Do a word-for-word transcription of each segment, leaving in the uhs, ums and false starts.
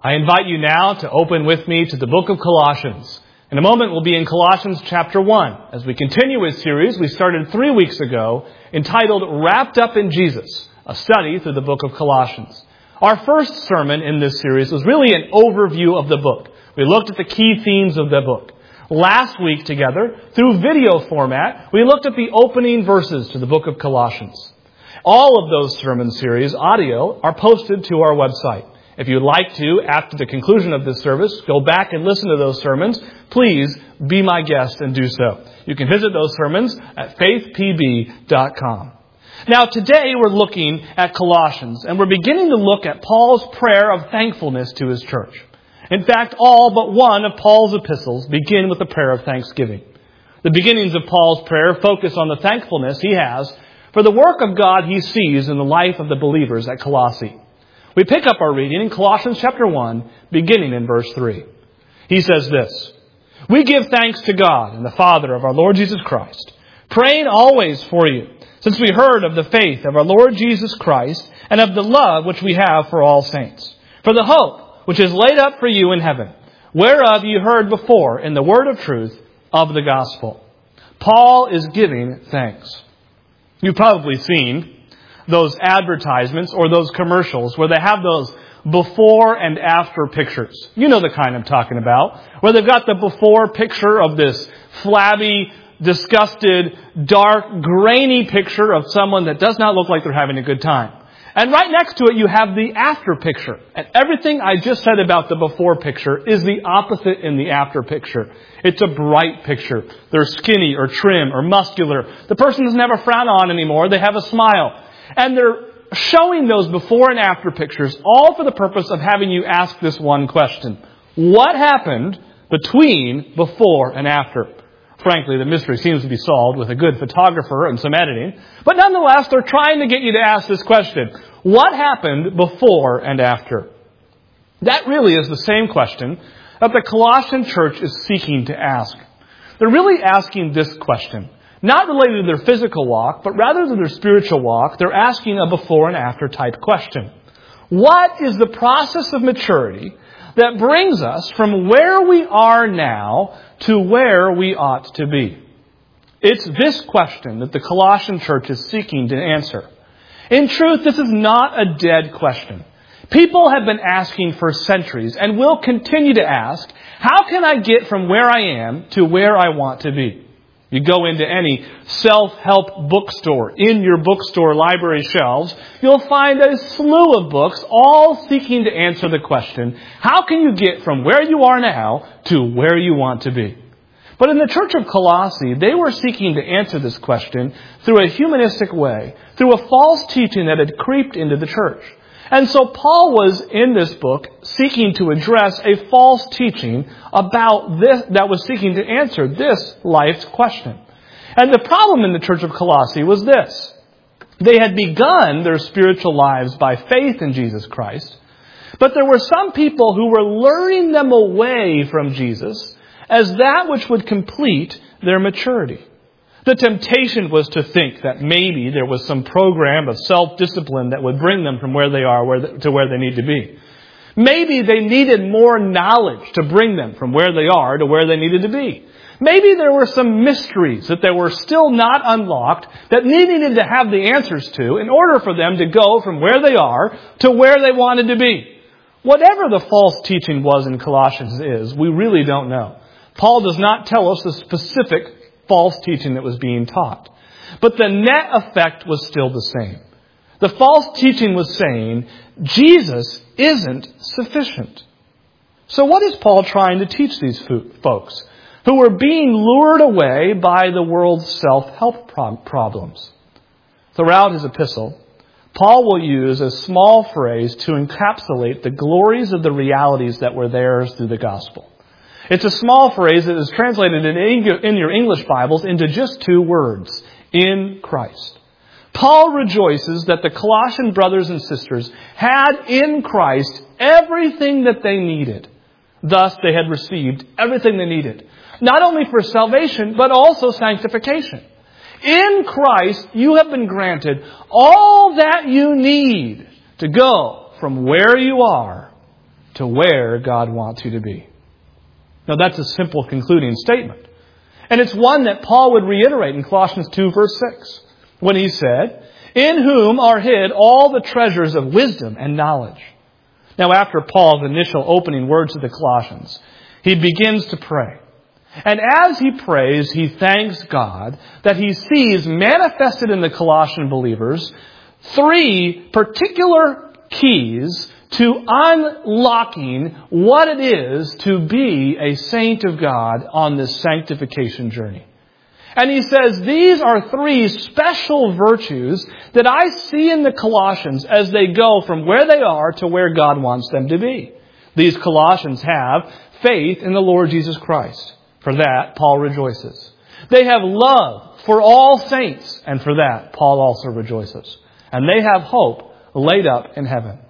I invite you now to open with me to the book of Colossians. In a moment, we'll be in Colossians chapter one, as we continue a series we started three weeks ago entitled Wrapped Up in Jesus, a study through the book of Colossians. Our first sermon in this series was really an overview of the book. We looked at the key themes of the book. Last week together, through video format, we looked at the opening verses to the book of Colossians. All of those sermon series audio are posted to our website. If you'd like to, after the conclusion of this service, go back and listen to those sermons, please be my guest and do so. You can visit those sermons at faith p b dot com. Now, today we're looking at Colossians, and we're beginning to look at Paul's prayer of thankfulness to his church. In fact, all but one of Paul's epistles begin with a prayer of thanksgiving. The beginnings of Paul's prayer focus on the thankfulness he has for the work of God he sees in the life of the believers at Colossae. We pick up our reading in Colossians chapter one, beginning in verse three. He says this, "We give thanks to God and the Father of our Lord Jesus Christ, praying always for you, since we heard of the faith of our Lord Jesus Christ and of the love which we have for all saints, for the hope which is laid up for you in heaven, whereof you heard before in the word of truth of the gospel." Paul is giving thanks. You've probably seen those advertisements or those commercials where they have those before and after pictures. You know the kind I'm talking about, where they've got the before picture of this flabby, disgusted, dark, grainy picture of someone that does not look like they're having a good time. And right next to it, you have the after picture. And everything I just said about the before picture is the opposite in the after picture. It's a bright picture. They're skinny or trim or muscular. The person doesn't have a frown on anymore. They have a smile. And they're showing those before and after pictures, all for the purpose of having you ask this one question. What happened between before and after? Frankly, the mystery seems to be solved with a good photographer and some editing. But nonetheless, they're trying to get you to ask this question. What happened before and after? That really is the same question that the Colossian church is seeking to ask. They're really asking this question. Not related to their physical walk, but rather to their spiritual walk, they're asking a before and after type question. What is the process of maturity that brings us from where we are now to where we ought to be? It's this question that the Colossian church is seeking to answer. In truth, this is not a dead question. People have been asking for centuries and will continue to ask, how can I get from where I am to where I want to be? You go into any self-help bookstore, in your bookstore library shelves, you'll find a slew of books all seeking to answer the question, how can you get from where you are now to where you want to be? But in the church of Colossae, they were seeking to answer this question through a humanistic way, through a false teaching that had creeped into the church. And so Paul was, in this book, seeking to address a false teaching about this, that was seeking to answer this life's question. And the problem in the church of Colossae was this. They had begun their spiritual lives by faith in Jesus Christ, but there were some people who were luring them away from Jesus as that which would complete their maturity. The temptation was to think that maybe there was some program of self-discipline that would bring them from where they are where the, to where they need to be. Maybe they needed more knowledge to bring them from where they are to where they needed to be. Maybe there were some mysteries that they were still not unlocked that they needed to have the answers to in order for them to go from where they are to where they wanted to be. Whatever the false teaching was in Colossians is, we really don't know. Paul does not tell us the specific false teaching that was being taught. But the net effect was still the same. The false teaching was saying, Jesus isn't sufficient. So what is Paul trying to teach these folks who were being lured away by the world's self-help problems? Throughout his epistle, Paul will use a small phrase to encapsulate the glories of the realities that were theirs through the gospel. It's a small phrase that is translated in your English Bibles into just two words, in Christ. Paul rejoices that the Colossian brothers and sisters had in Christ everything that they needed. Thus, they had received everything they needed, not only for salvation, but also sanctification. In Christ, you have been granted all that you need to go from where you are to where God wants you to be. Now that's a simple concluding statement. And it's one that Paul would reiterate in Colossians two verse six, when he said, "In whom are hid all the treasures of wisdom and knowledge." Now after Paul's initial opening words to the Colossians, he begins to pray. And as he prays, he thanks God that he sees manifested in the Colossian believers three particular keys to unlocking what it is to be a saint of God on this sanctification journey. And he says, these are three special virtues that I see in the Colossians as they go from where they are to where God wants them to be. These Colossians have faith in the Lord Jesus Christ. For that, Paul rejoices. They have love for all saints, and for that, Paul also rejoices. And they have hope laid up in heaven.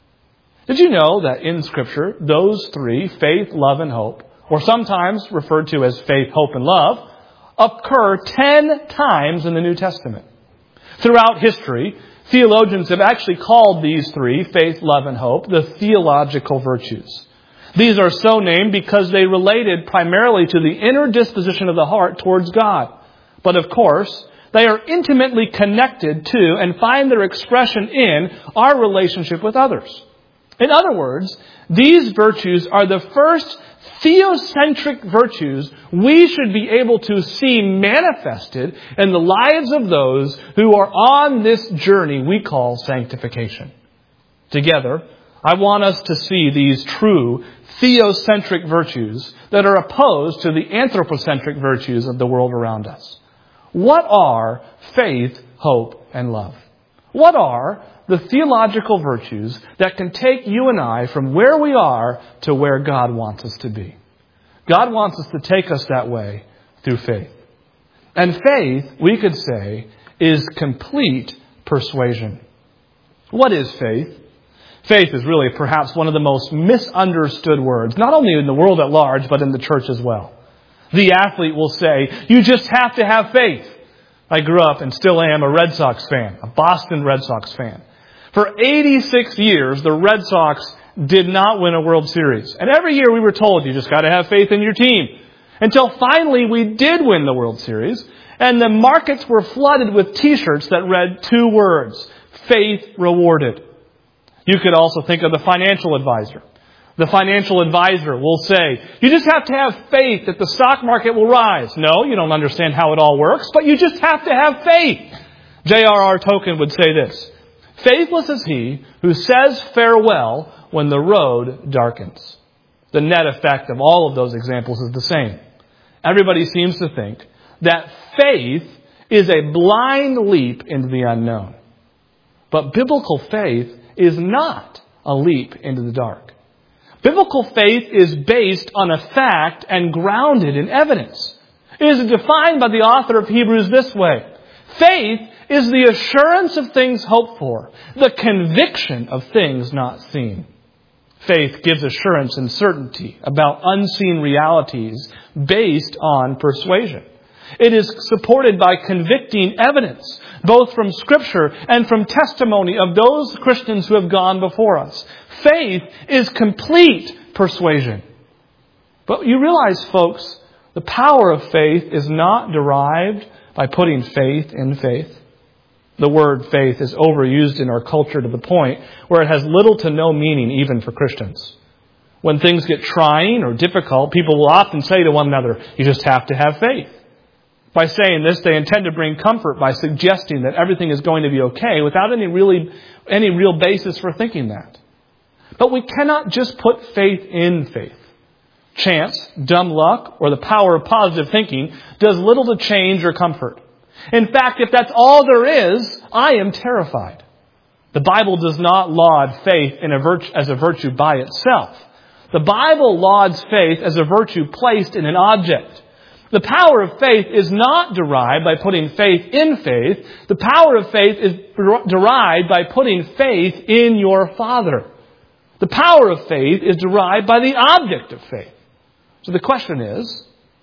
Did you know that in Scripture, those three, faith, love, and hope, or sometimes referred to as faith, hope, and love, occur ten times in the New Testament? Throughout history, theologians have actually called these three, faith, love, and hope, the theological virtues. These are so named because they related primarily to the inner disposition of the heart towards God. But of course, they are intimately connected to and find their expression in our relationship with others. In other words, these virtues are the first theocentric virtues we should be able to see manifested in the lives of those who are on this journey we call sanctification. Together, I want us to see these true theocentric virtues that are opposed to the anthropocentric virtues of the world around us. What are faith, hope, and love? What are the theological virtues that can take you and I from where we are to where God wants us to be? God wants us to take us that way through faith. And faith, we could say, is complete persuasion. What is faith? Faith is really perhaps one of the most misunderstood words, not only in the world at large, but in the church as well. The athlete will say, you just have to have faith. I grew up and still am a Red Sox fan, a Boston Red Sox fan. For eighty-six years, the Red Sox did not win a World Series. And every year we were told, you just got to have faith in your team. Until finally we did win the World Series, and the markets were flooded with t-shirts that read two words, faith rewarded. You could also think of the financial advisor. The financial advisor will say, you just have to have faith that the stock market will rise. No, you don't understand how it all works, but you just have to have faith. J R R Tolkien would say this, faithless is he who says farewell when the road darkens. The net effect of all of those examples is the same. Everybody seems to think that faith is a blind leap into the unknown. But biblical faith is not a leap into the dark. Biblical faith is based on a fact and grounded in evidence. It is defined by the author of Hebrews this way. Faith is the assurance of things hoped for, the conviction of things not seen. Faith gives assurance and certainty about unseen realities based on persuasion. It is supported by convicting evidence, both from Scripture and from testimony of those Christians who have gone before us. Faith is complete persuasion. But you realize, folks, the power of faith is not derived by putting faith in faith. The word faith is overused in our culture to the point where it has little to no meaning even for Christians. When things get trying or difficult, people will often say to one another, you just have to have faith. By saying this, they intend to bring comfort by suggesting that everything is going to be okay without any really any real basis for thinking that. But we cannot just put faith in faith. Chance, dumb luck, or the power of positive thinking does little to change or comfort. In fact, if that's all there is, I am terrified. The Bible does not laud faith in a virtue, as a virtue by itself. The Bible lauds faith as a virtue placed in an object. The power of faith is not derived by putting faith in faith. The power of faith is derived by putting faith in your Father. The power of faith is derived by the object of faith. So the question is,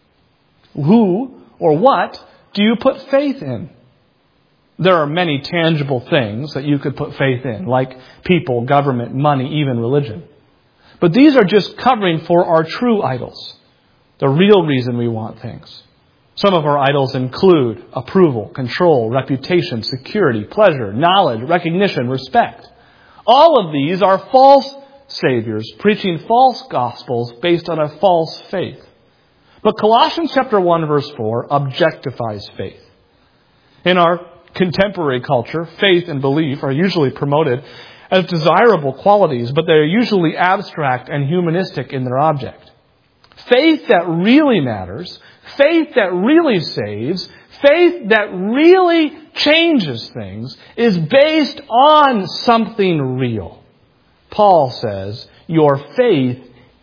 who or what do you put faith in? There are many tangible things that you could put faith in, like people, government, money, even religion. But these are just covering for our true idols, the real reason we want things. Some of our idols include approval, control, reputation, security, pleasure, knowledge, recognition, respect. All of these are false saviors preaching false gospels based on a false faith. But Colossians chapter one verse four objectifies faith. In our contemporary culture, faith and belief are usually promoted as desirable qualities, but they are usually abstract and humanistic in their object. Faith that really matters, faith that really saves, faith that really changes things is based on something real. Paul says, your faith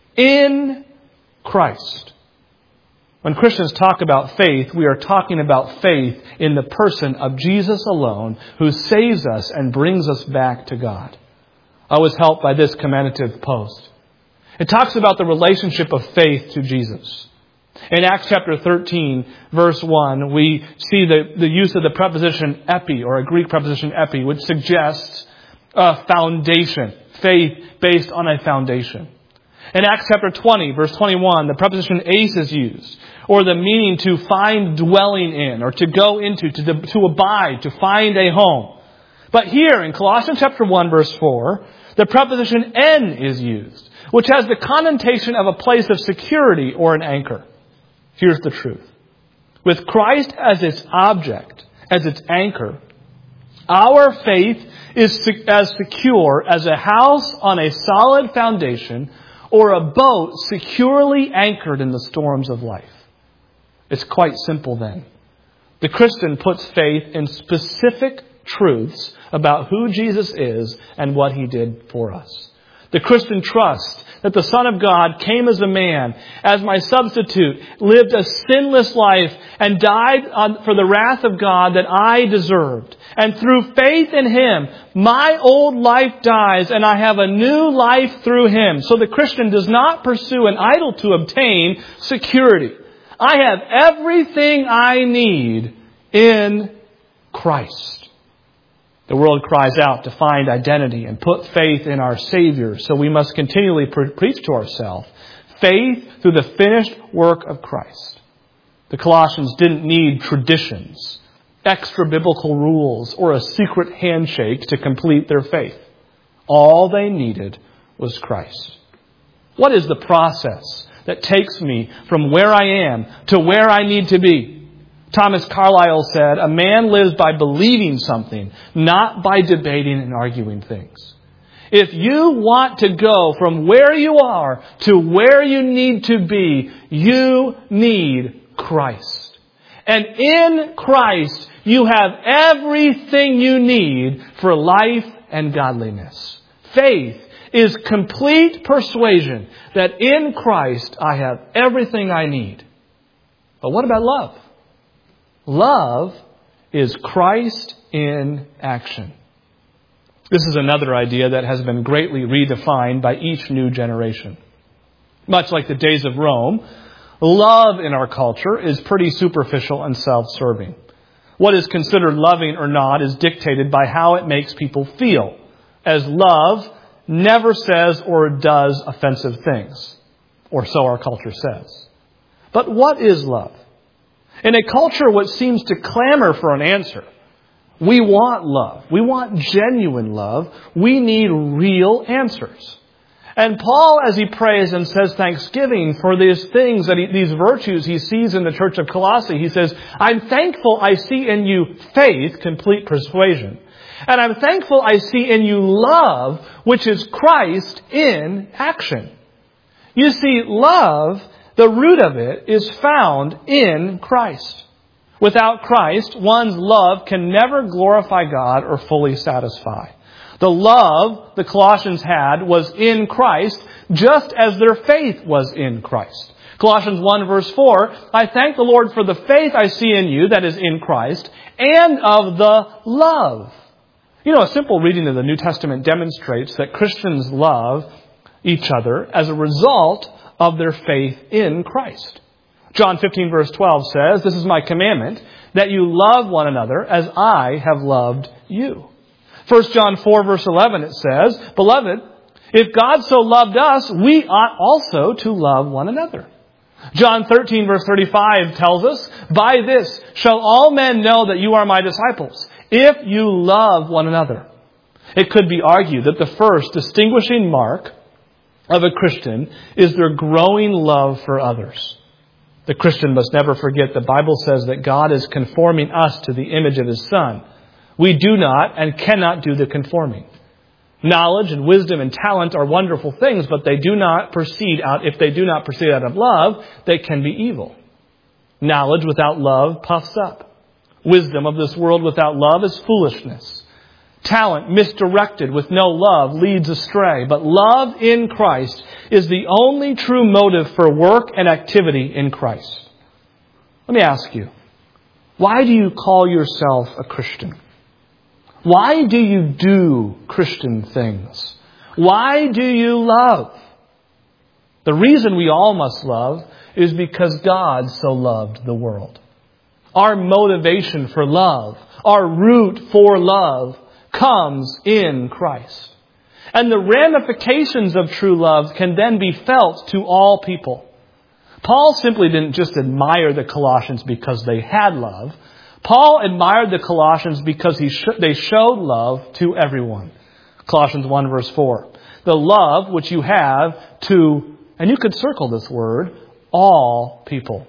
in Christ. When Christians talk about faith, we are talking about faith in the person of Jesus alone, who saves us and brings us back to God. I was helped by this commendative post. It talks about the relationship of faith to Jesus. In Acts chapter thirteen, verse one, we see the, the use of the preposition epi, or a Greek preposition epi, which suggests a foundation, faith based on a foundation. In Acts chapter twenty, verse twenty-one, the preposition eis is used, or the meaning to find dwelling in, or to go into, to, to abide, to find a home. But here in Colossians chapter one, verse four, the preposition en is used, which has the connotation of a place of security or an anchor. Here's the truth. With Christ as its object, as its anchor, our faith is as secure as a house on a solid foundation or a boat securely anchored in the storms of life. It's quite simple then. The Christian puts faith in specific truths about who Jesus is and what He did for us. The Christian trusts that the Son of God came as a man, as my substitute, lived a sinless life, and died on, for the wrath of God that I deserved. And through faith in Him, my old life dies, and I have a new life through Him. So the Christian does not pursue an idol to obtain security. I have everything I need in Christ. The world cries out to find identity and put faith in our Savior, so we must continually pre- preach to ourselves faith through the finished work of Christ. The Colossians didn't need traditions, extra biblical rules, or a secret handshake to complete their faith. All they needed was Christ. What is the process that takes me from where I am to where I need to be? Thomas Carlyle said, a man lives by believing something, not by debating and arguing things. If you want to go from where you are to where you need to be, you need Christ. And in Christ, you have everything you need for life and godliness. Faith is complete persuasion that in Christ I have everything I need. But what about love? Love is Christ in action. This is another idea that has been greatly redefined by each new generation. Much like the days of Rome, love in our culture is pretty superficial and self-serving. What is considered loving or not is dictated by how it makes people feel, as love never says or does offensive things, or so our culture says. But what is love? In a culture which seems to clamor for an answer, we want love. We want genuine love. We need real answers. And Paul, as he prays and says thanksgiving for these things, that he, these virtues he sees in the church of Colossae, he says, I'm thankful I see in you faith, complete persuasion. And I'm thankful I see in you love, which is Christ in action. You see, love, the root of it, is found in Christ. Without Christ, one's love can never glorify God or fully satisfy. The love the Colossians had was in Christ, just as their faith was in Christ. Colossians one verse four, I thank the Lord for the faith I see in you, that is in Christ, and of the love. You know, a simple reading of the New Testament demonstrates that Christians love each other as a result of their faith in Christ. John fifteen verse twelve says, this is my commandment, that you love one another as I have loved you. First John four verse eleven it says, Beloved, If God so loved us, we ought also to love one another. John thirteen verse thirty-five tells us, "By this shall all men know that you are my disciples, if you love one another." It could be argued that the first distinguishing mark of a Christian is their growing love for others. The Christian must never forget the Bible says that God is conforming us to the image of His Son. We do not and cannot do the conforming. Knowledge and wisdom and talent are wonderful things, but they do not proceed out, if they do not proceed out of love, they can be evil. Knowledge without love puffs up. Wisdom of this world without love is foolishness. Talent misdirected with no love leads astray, but love in Christ is the only true motive for work and activity in Christ. Let me ask you, why do you call yourself a Christian? Why do you do Christian things? Why do you love? The reason we all must love is because God so loved the world. Our motivation for love, our root for love, comes in Christ. And the ramifications of true love can then be felt to all people. Paul simply didn't just admire the Colossians because they had love. Paul admired the Colossians because he sh- they showed love to everyone. Colossians one verse four. The love which you have to, and you could circle this word, all people.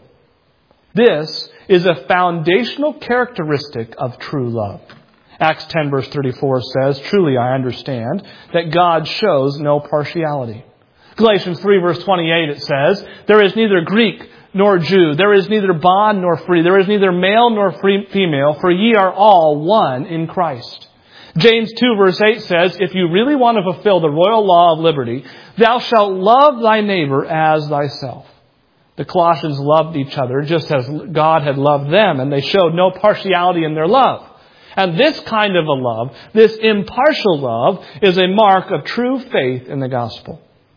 This is a foundational characteristic of true love. Acts ten verse thirty-four says, "Truly I understand that God shows no partiality." Galatians three verse twenty-eight it says, "There is neither Greek nor Jew. There is neither bond nor free. There is neither male nor free female, for ye are all one in Christ." James two verse eight says, "If you really want to fulfill the royal law of liberty, thou shalt love thy neighbor as thyself." The Colossians loved each other just as God had loved them, and they showed no partiality in their love. And this kind of a love, this impartial love, is a mark of true faith in the gospel.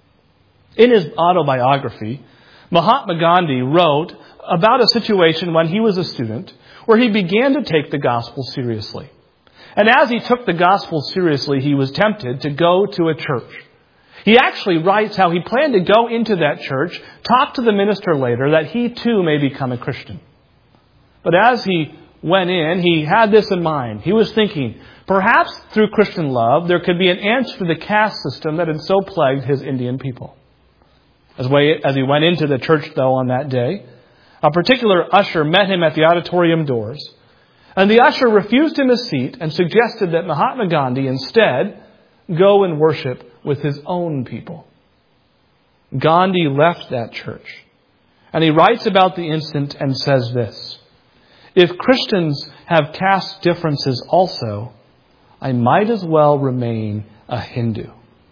In his autobiography, Mahatma Gandhi wrote about a situation when he was a student where he began to take the gospel seriously. And as he took the gospel seriously, he was tempted to go to a church. He actually writes how he planned to go into that church, talk to the minister later, that he too may become a Christian. But as he went in, he had this in mind. He was thinking, perhaps through Christian love, there could be an answer to the caste system that had so plagued his Indian people. As, way, as he went into the church, though, on that day, a particular usher met him at the auditorium doors. And the usher refused him a seat and suggested that Mahatma Gandhi instead go and worship with his own people. Gandhi left that church. And he writes about the incident and says this: "If Christians have caste differences also, I might as well remain a Hindu."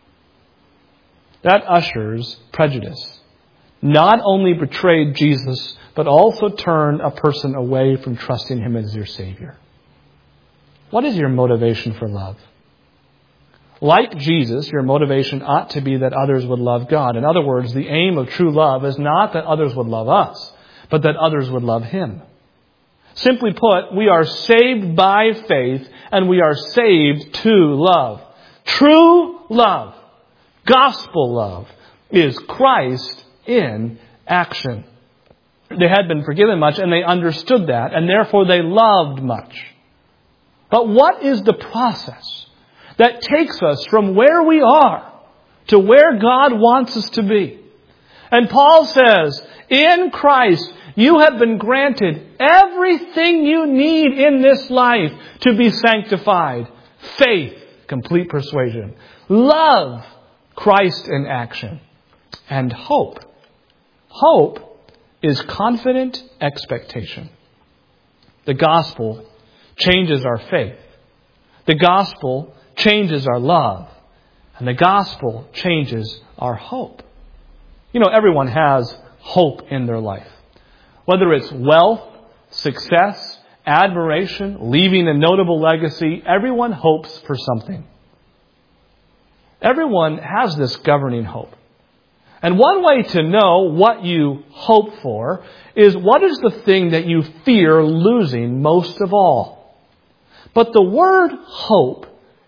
That usher's prejudice not only betrayed Jesus, but also turned a person away from trusting Him as your Savior. What is your motivation for love? Like Jesus, your motivation ought to be that others would love God. In other words, the aim of true love is not that others would love us, but that others would love Him. Simply put, we are saved by faith and we are saved to love. True love, gospel love, is Christ in action. They had been forgiven much and they understood that, and therefore they loved much. But what is the process that takes us from where we are to where God wants us to be? And Paul says, in Christ, you have been granted everything you need in this life to be sanctified. Faith, complete persuasion. Love, Christ in action. And hope. Hope is confident expectation. The gospel changes our faith. The gospel changes our love. And the gospel changes our hope. You know, everyone has hope in their life. Whether it's wealth, success, admiration, leaving a notable legacy, everyone hopes for something. Everyone has this governing hope. And one way to know what you hope for is what is the thing that you fear losing most of all. But the word hope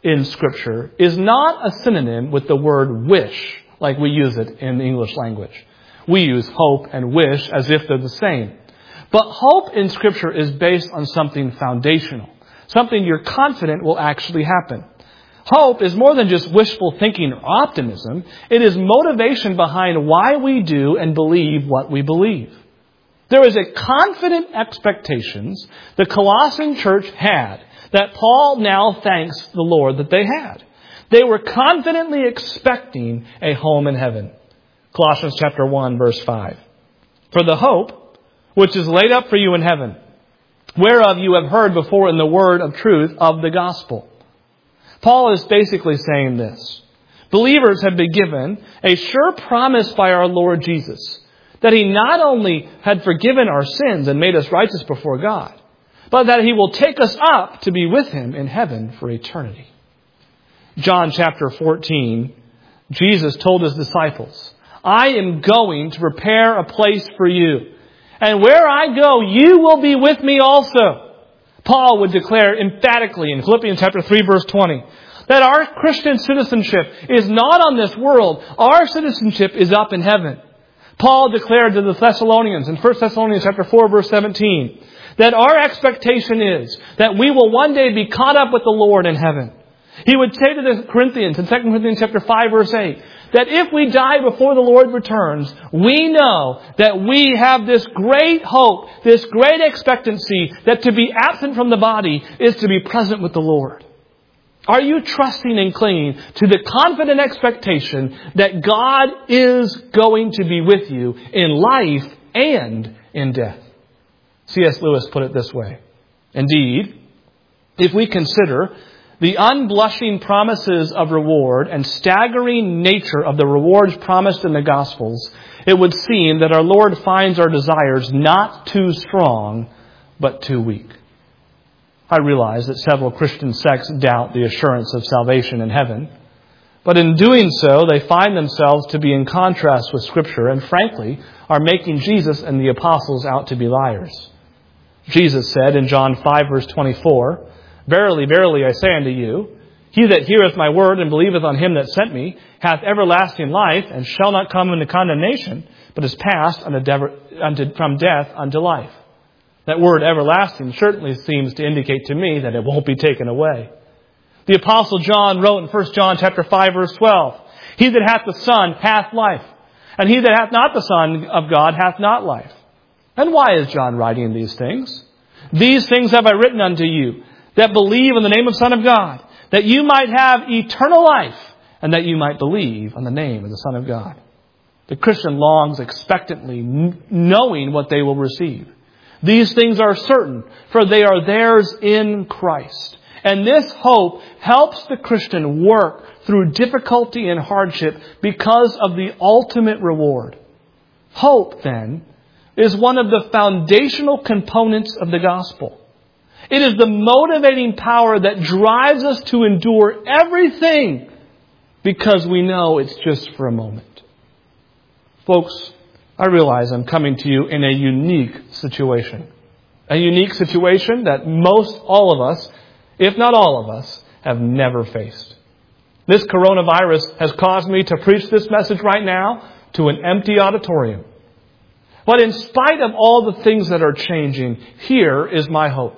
in Scripture is not a synonym with the word wish, like we use it in the English language. We use hope and wish as if they're the same. But hope in Scripture is based on something foundational, something you're confident will actually happen. Hope is more than just wishful thinking or optimism. It is motivation behind why we do and believe what we believe. There is a confident expectations the Colossian church had that Paul now thanks the Lord that they had. They were confidently expecting a home in heaven. Colossians chapter one, verse five. For the hope which is laid up for you in heaven, whereof you have heard before in the word of truth of the gospel. Paul is basically saying this. Believers have been given a sure promise by our Lord Jesus that He not only had forgiven our sins and made us righteous before God, but that He will take us up to be with Him in heaven for eternity. John chapter fourteen, Jesus told His disciples, I am going to prepare a place for you. And where I go, you will be with me also. Paul would declare emphatically in Philippians chapter three, verse twenty, that our Christian citizenship is not on this world. Our citizenship is up in heaven. Paul declared to the Thessalonians in First Thessalonians chapter four, verse seventeen, that our expectation is that we will one day be caught up with the Lord in heaven. He would say to the Corinthians in Second Corinthians chapter five, verse eight, that if we die before the Lord returns, we know that we have this great hope, this great expectancy that to be absent from the body is to be present with the Lord. Are you trusting and clinging to the confident expectation that God is going to be with you in life and in death? C S Lewis put it this way. Indeed, if we consider the unblushing promises of reward and staggering nature of the rewards promised in the Gospels, it would seem that our Lord finds our desires not too strong, but too weak. I realize that several Christian sects doubt the assurance of salvation in heaven, but in doing so, they find themselves to be in contrast with Scripture and, frankly, are making Jesus and the apostles out to be liars. Jesus said in John five, verse twenty-four, Verily, verily, I say unto you, he that heareth my word and believeth on him that sent me hath everlasting life, and shall not come into condemnation, but is passed unto de- unto, from death unto life. That word everlasting certainly seems to indicate to me that it won't be taken away. The Apostle John wrote in First John chapter five, verse twelve, He that hath the Son hath life, and he that hath not the Son of God hath not life. And why is John writing these things? These things have I written unto you, that believe in the name of the Son of God, that you might have eternal life, and that you might believe on the name of the Son of God. The Christian longs expectantly, knowing what they will receive. These things are certain, for they are theirs in Christ. And this hope helps the Christian work through difficulty and hardship because of the ultimate reward. Hope, then, is one of the foundational components of the gospel. It is the motivating power that drives us to endure everything because we know it's just for a moment. Folks, I realize I'm coming to you in a unique situation. A unique situation that most all of us, if not all of us, have never faced. This coronavirus has caused me to preach this message right now to an empty auditorium. But in spite of all the things that are changing, here is my hope.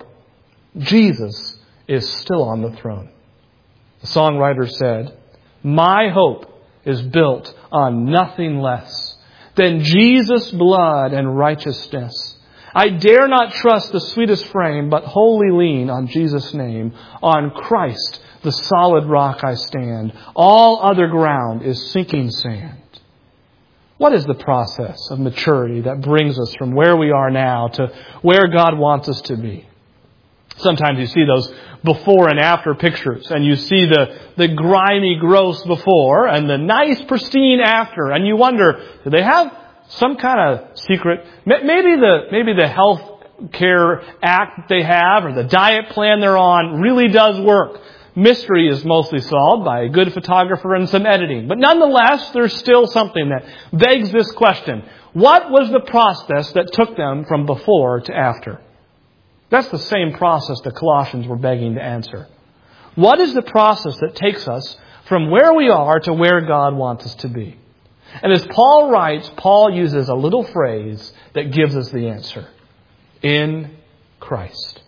Jesus is still on the throne. The songwriter said, My hope is built on nothing less than Jesus' blood and righteousness. I dare not trust the sweetest frame, but wholly lean on Jesus' name. On Christ, the solid rock I stand. All other ground is sinking sand. What is the process of maturity that brings us from where we are now to where God wants us to be? Sometimes you see those before and after pictures, and you see the, the grimy, gross before and the nice, pristine after, and you wonder, do they have some kind of secret? Maybe the maybe the health care act they have or the diet plan they're on really does work. Mystery is mostly solved by a good photographer and some editing. But nonetheless, there's still something that begs this question. What was the process that took them from before to after? That's the same process the Colossians were begging to answer. What is the process that takes us from where we are to where God wants us to be? And as Paul writes, Paul uses a little phrase that gives us the answer. In Christ.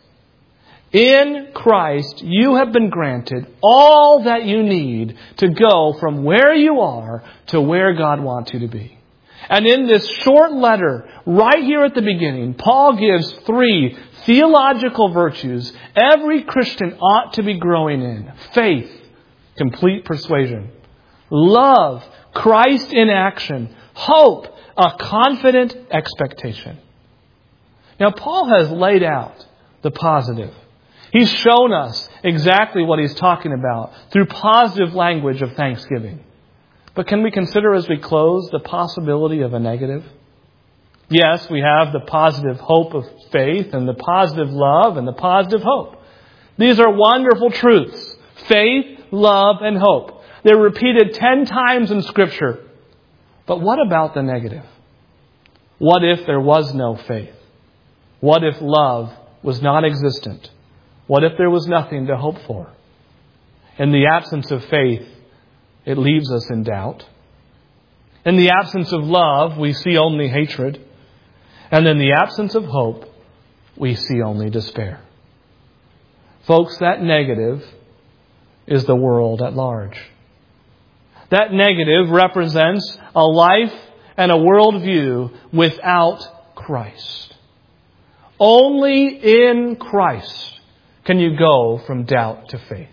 In Christ, you have been granted all that you need to go from where you are to where God wants you to be. And in this short letter, right here at the beginning, Paul gives three theological virtues every Christian ought to be growing in. Faith, complete persuasion. Love, Christ in action. Hope, a confident expectation. Now, Paul has laid out the positive. He's shown us exactly what he's talking about through positive language of thanksgiving. But can we consider as we close the possibility of a negative? Yes, we have the positive hope of faith and the positive love and the positive hope. These are wonderful truths. Faith, love, and hope. They're repeated ten times in Scripture. But what about the negative? What if there was no faith? What if love was non-existent? What if there was nothing to hope for? In the absence of faith, it leaves us in doubt. In the absence of love, we see only hatred. And in the absence of hope, we see only despair. Folks, that negative is the world at large. That negative represents a life and a worldview without Christ. Only in Christ can you go from doubt to faith.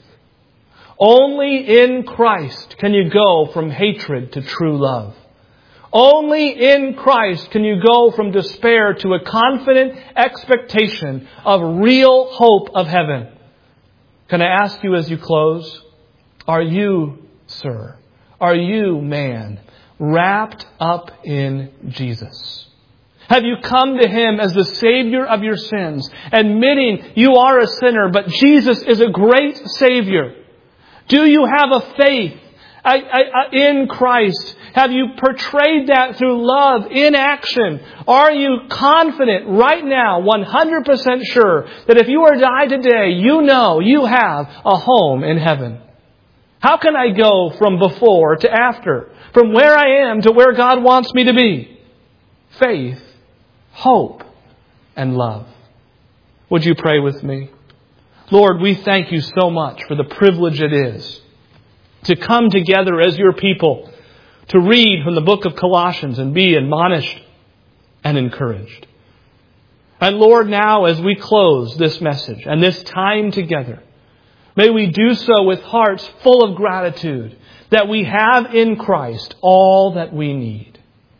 Only in Christ can you go from hatred to true love. Only in Christ can you go from despair to a confident expectation of real hope of heaven. Can I ask you as you close, are you, sir, are you, man, wrapped up in Jesus? Have you come to Him as the Savior of your sins, admitting you are a sinner, but Jesus is a great Savior? Do you have a faith in Christ? Have you portrayed that through love in action? Are you confident right now, one hundred percent sure, that if you were to die today, you know you have a home in heaven? How can I go from before to after? From where I am to where God wants me to be? Faith, hope, and love. Would you pray with me? Lord, we thank you so much for the privilege it is to come together as your people, to read from the book of Colossians and be admonished and encouraged. And Lord, now as we close this message and this time together, may we do so with hearts full of gratitude that we have in Christ all that we need.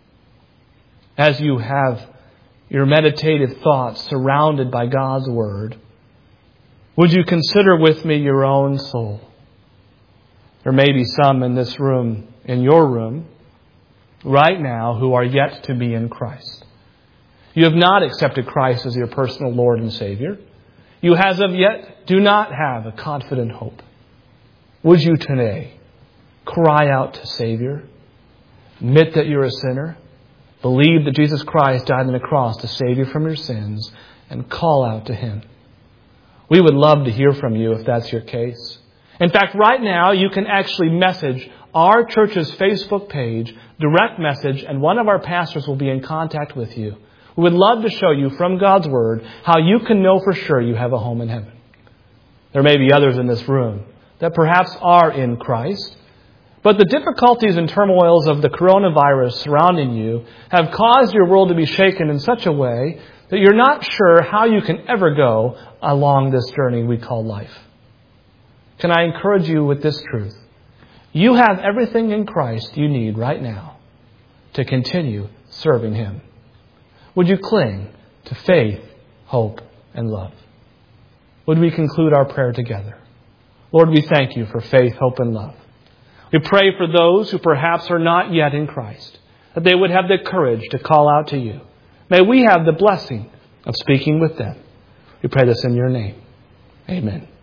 As you have your meditative thoughts surrounded by God's Word, would you consider with me your own soul? There may be some in this room, in your room, right now who are yet to be in Christ. You have not accepted Christ as your personal Lord and Savior. You as of yet do not have a confident hope. Would you today cry out to Savior? Admit that you're a sinner. Believe that Jesus Christ died on the cross to save you from your sins, and call out to Him. We would love to hear from you if that's your case. In fact, right now you can actually message our church's Facebook page, direct message, and one of our pastors will be in contact with you. We would love to show you from God's Word how you can know for sure you have a home in heaven. There may be others in this room that perhaps are in Christ, but the difficulties and turmoils of the coronavirus surrounding you have caused your world to be shaken in such a way that you're not sure how you can ever go along this journey we call life. Can I encourage you with this truth? You have everything in Christ you need right now to continue serving Him. Would you cling to faith, hope, and love? Would we conclude our prayer together? Lord, we thank you for faith, hope, and love. We pray for those who perhaps are not yet in Christ, that they would have the courage to call out to you. May we have the blessing of speaking with them. We pray this in your name. Amen.